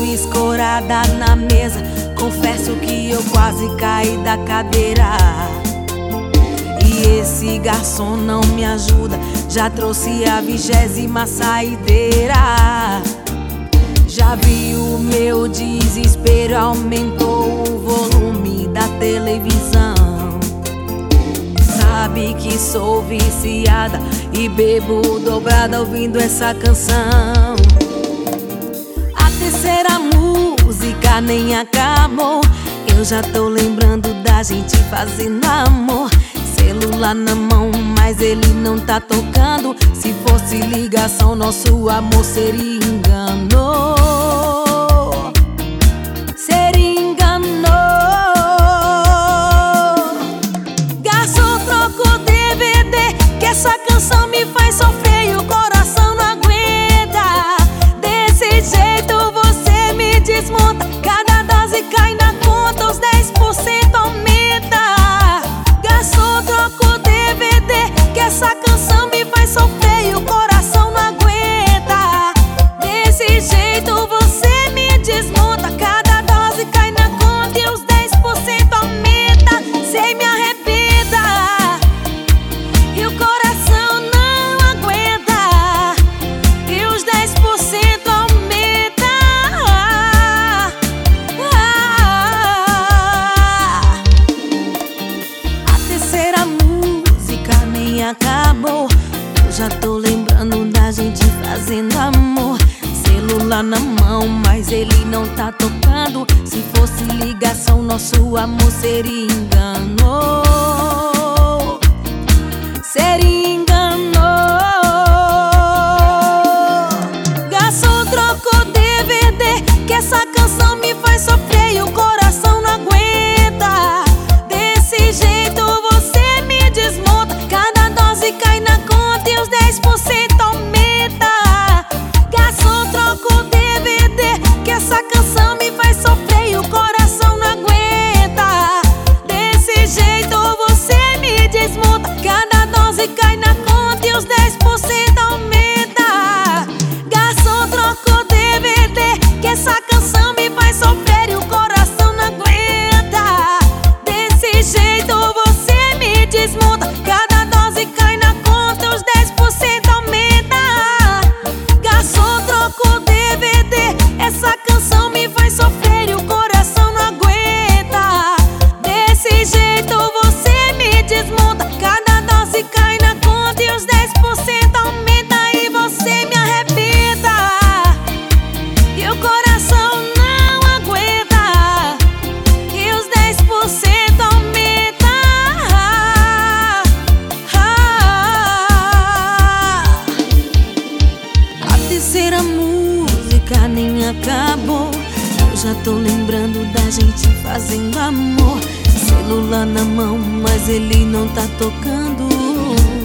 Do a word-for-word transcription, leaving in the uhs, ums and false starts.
escorada na mesa, confesso que eu quase caí da cadeira. E esse garçom não me ajuda, já trouxe a vigésima saideira. Já vi o meu desespero, aumentou o volume da televisão. Sabe que sou viciada e bebo dobrada ouvindo essa canção. A terceira música nem acabou, eu já tô lembrando da gente fazendo amor. Celular na mão, mas ele não tá tocando. Se fosse ligação, nosso amor seria engano. Seria engano. Garçom, troca o D V D, que essa canção me faz sofrer e o coração não aguenta. Desse jeito você me desmonta, cada dose cai na conta, os dez por cento aumenta. Garçom, troca o D V D, que essa canção me faz sofrer e o coração não aguenta. Desse jeito você me desmonta, cada dose cai na conta e os dez por cento aumenta. Cê me arrebenta e o coração não aguenta, e os dez por cento aumenta. A terceira música nem acabou, eu já tô lembrando da gente fazendo amor. Celular na mão, mas ele não tá tocando. Se fosse ligação, nosso amor seria engano. Seria engano. Garçom, troca o D V D, que essa canção me faz sofrer e o coração não aguenta. Desse jeito você me desmonta, cada dose cai na conta e os dez por cento aumenta. Garçom, troca o D V D, que essa canção me faz sofrer e o coração não aguenta. Desse jeito você me desmonta, cada dose cai na conta e os dez por cento aumenta. Garçom, troca o D V D, que essa canção me faz sofrer e o coração não aguenta. Desse jeito você me desmonta, cada dose cai na conta e os dez por cento aumenta. Garçom, troca o D V D, essa canção me faz sofrer e o coração não aguenta. Desse jeito você me desmonta, cada dose cai na conta e os dez por cento aumenta. E você me arrebenta e o coração não aguenta, e os dez por cento aumenta. A terceira música nem acabou, eu já tô lembrando da gente fazendo amor. Celular na mão, mas ele não tá tocando.